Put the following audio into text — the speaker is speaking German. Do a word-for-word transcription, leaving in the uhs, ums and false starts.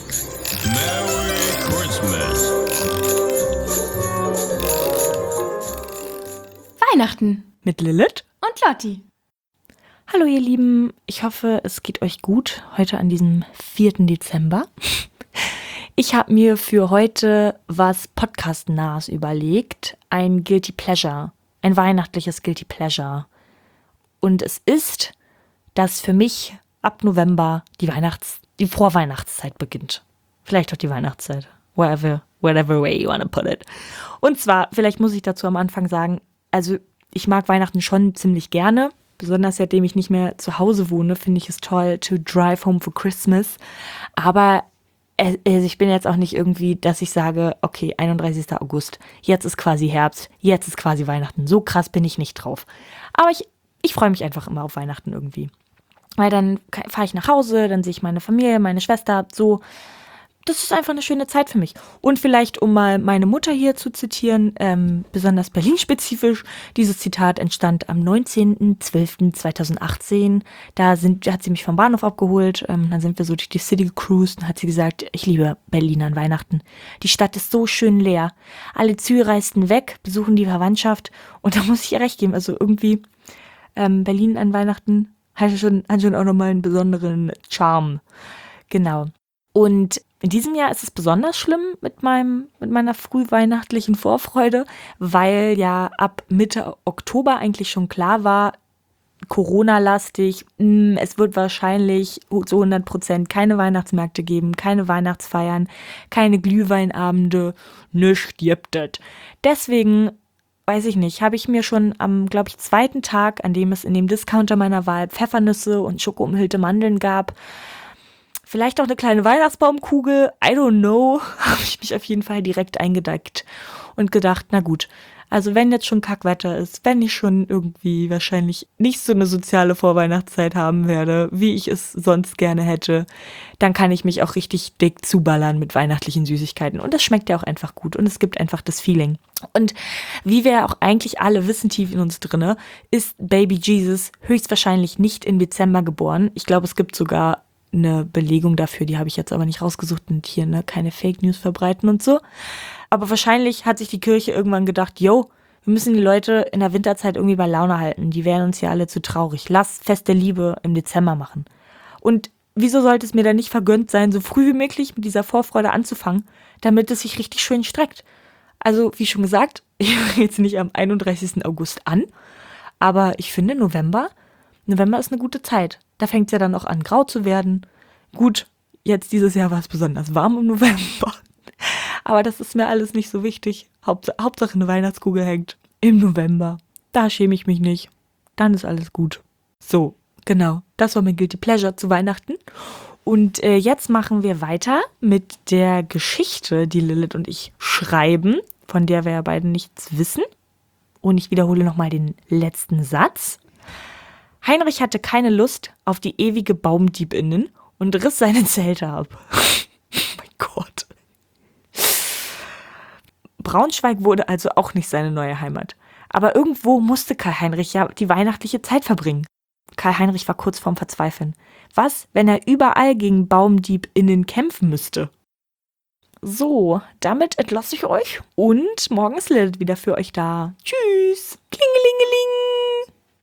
Merry Christmas. Weihnachten Mit Lilith und Lotti. Hallo ihr Lieben, ich hoffe, es geht euch gut heute an diesem vierten Dezember. Ich habe mir für heute was Podcast-nahes überlegt, ein Guilty Pleasure, ein weihnachtliches Guilty Pleasure. Und es ist, dass für mich ab November die Weihnachts-, die Vorweihnachtszeit beginnt. Vielleicht auch die Weihnachtszeit, whatever, whatever way you wanna put it. Und zwar, vielleicht muss ich dazu am Anfang sagen, also ich mag Weihnachten schon ziemlich gerne. Besonders seitdem ich nicht mehr zu Hause wohne, finde ich es toll to drive home for Christmas. Aber also ich bin jetzt auch nicht irgendwie, dass ich sage, okay, einunddreißigster August, jetzt ist quasi Herbst, jetzt ist quasi Weihnachten. So krass bin ich nicht drauf. Aber ich, ich freue mich einfach immer auf Weihnachten irgendwie. Weil dann fahre ich nach Hause, dann sehe ich meine Familie, meine Schwester, so. Das ist einfach eine schöne Zeit für mich. Und vielleicht, um mal meine Mutter hier zu zitieren, ähm, besonders Berlin-spezifisch, dieses Zitat entstand am neunzehnten zwölften zweitausendachtzehn. Da sind, hat sie mich vom Bahnhof abgeholt, ähm, dann sind wir so durch die City gecruised und hat sie gesagt, ich liebe Berlin an Weihnachten. Die Stadt ist so schön leer. Alle Züge reisten weg, besuchen die Verwandtschaft und da muss ich ihr recht geben. Also irgendwie ähm, Berlin an Weihnachten hat schon, hat schon auch nochmal einen besonderen Charme. Genau. Und in diesem Jahr ist es besonders schlimm mit meinem, mit meiner frühweihnachtlichen Vorfreude, weil ja ab Mitte Oktober eigentlich schon klar war, Corona-lastig, mh, es wird wahrscheinlich zu hundert Prozent keine Weihnachtsmärkte geben, keine Weihnachtsfeiern, keine Glühweinabende, nichts gibt es. Deswegen, weiß ich nicht, habe ich mir schon am, glaube ich, zweiten Tag, an dem es in dem Discounter meiner Wahl Pfeffernüsse und schokoumhüllte Mandeln gab, vielleicht auch eine kleine Weihnachtsbaumkugel, I don't know, habe ich mich auf jeden Fall direkt eingedeckt und gedacht, na gut, also wenn jetzt schon Kackwetter ist, wenn ich schon irgendwie wahrscheinlich nicht so eine soziale Vorweihnachtszeit haben werde, wie ich es sonst gerne hätte, dann kann ich mich auch richtig dick zuballern mit weihnachtlichen Süßigkeiten. Und das schmeckt ja auch einfach gut und es gibt einfach das Feeling. Und wie wir auch eigentlich alle wissen, tief in uns drinne, ist Baby Jesus höchstwahrscheinlich nicht im Dezember geboren. Ich glaube, es gibt sogar eine Belegung dafür, die habe ich jetzt aber nicht rausgesucht und hier ne keine Fake News verbreiten und so. Aber wahrscheinlich hat sich die Kirche irgendwann gedacht, yo, wir müssen die Leute in der Winterzeit irgendwie bei Laune halten. Die wären uns ja alle zu traurig. Lass Fest der Liebe im Dezember machen. Und wieso sollte es mir dann nicht vergönnt sein, so früh wie möglich mit dieser Vorfreude anzufangen, damit es sich richtig schön streckt? Also, wie schon gesagt, ich fange jetzt nicht am einunddreißigsten August an, aber ich finde November, November ist eine gute Zeit. Da fängt es ja dann auch an, grau zu werden. Gut, jetzt dieses Jahr war es besonders warm im November. Aber das ist mir alles nicht so wichtig. Hauptsache, Hauptsache eine Weihnachtskugel hängt im November. Da schäme ich mich nicht. Dann ist alles gut. So, genau. Das war mein Guilty Pleasure zu Weihnachten. Und äh, jetzt machen wir weiter mit der Geschichte, die Lilith und ich schreiben, von der wir ja beide nichts wissen. Und ich wiederhole nochmal den letzten Satz. Heinrich hatte keine Lust auf die ewige Baumdiebinnen und riss seine Zelte ab. Oh mein Gott. Braunschweig wurde also auch nicht seine neue Heimat. Aber irgendwo musste Karl-Heinrich ja die weihnachtliche Zeit verbringen. Karl-Heinrich war kurz vorm Verzweifeln. Was, wenn er überall gegen BaumdiebInnen kämpfen müsste? So, damit entlasse ich euch und morgen ist Lilith wieder für euch da. Tschüss. Klingelingeling.